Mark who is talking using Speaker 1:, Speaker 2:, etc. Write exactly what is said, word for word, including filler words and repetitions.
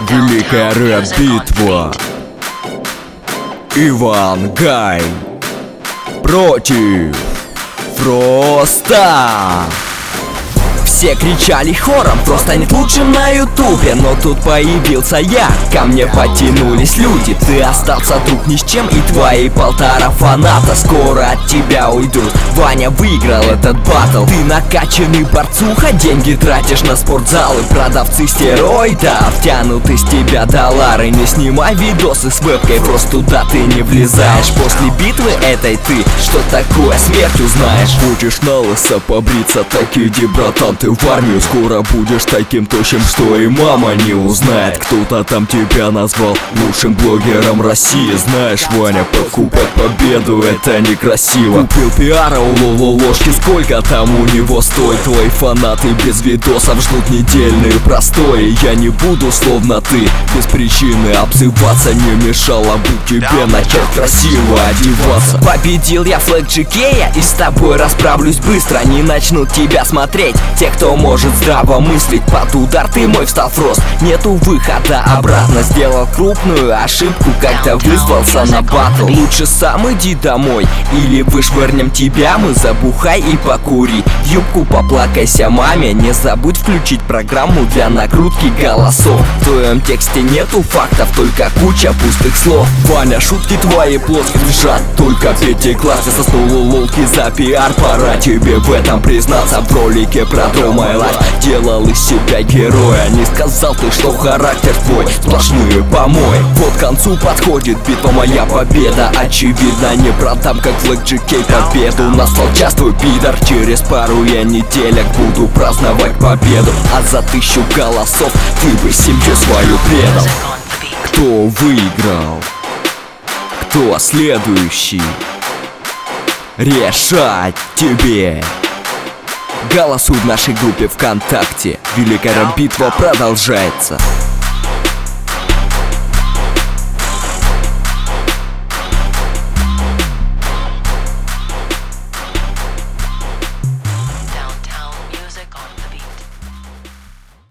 Speaker 1: Великая рэп-битва. Иван Гай против Фроста. Все кричали хором, просто станет лучшим на ютубе. Но тут появился я, ко мне потянулись люди. Ты остался, друг, ни с чем, и твои полтора фаната скоро от тебя уйдут. Ваня выиграл этот батл. Ты накачанный борцуха, деньги тратишь на спортзалы. Продавцы стероидов тянут из тебя доллары. Не снимай видосы с вебкой, просто туда ты не влезаешь. После битвы этой ты что такое смерть узнаешь. Хочешь на лысо побриться, так иди, братан, ты в армию. Скоро будешь таким тощим, что и мама не узнает. Кто-то там тебя назвал лучшим блогером России. Знаешь, Ваня, покупать победу — это некрасиво. Купил пиара у Лололошки, сколько там у него стоит? Твои фанаты без видосов ждут недельные простои. Я не буду, словно ты, без причины обзываться. Не мешало бы тебе начать красиво одеваться. Победил я Флэк джи кей, и с тобой расправлюсь быстро. Не начнут тебя смотреть те, кто может здраво мыслить. Под удар ты мой встал, Фрост, нету выхода обратно. Сделал крупную ошибку, как-то вызвался на батл. Лучше сам иди домой, или вышвырнем тебя мы. Забухай и покури, в юбку поплакайся маме. Не забудь включить программу для накрутки голосов. В твоем тексте нету фактов, только куча пустых слов. Ваня, шутки твои плоские лежат, только пятый класс. Я соснул лолки за пиар, пора тебе в этом признаться. В ролике про My Life делал из себя героя. Не сказал ты, что характер твой сплошные помои. Вот к концу подходит битва, моя победа очевидно. Не продам, как Флэк джи кей, победу. Настал час твой пидор. Через пару я неделек буду праздновать победу. А за тысячу голосов ты бы семью свою предал. Кто выиграл? Кто следующий? Решать тебе. Голосуй в нашей группе ВКонтакте. Великая рэп-битва продолжается.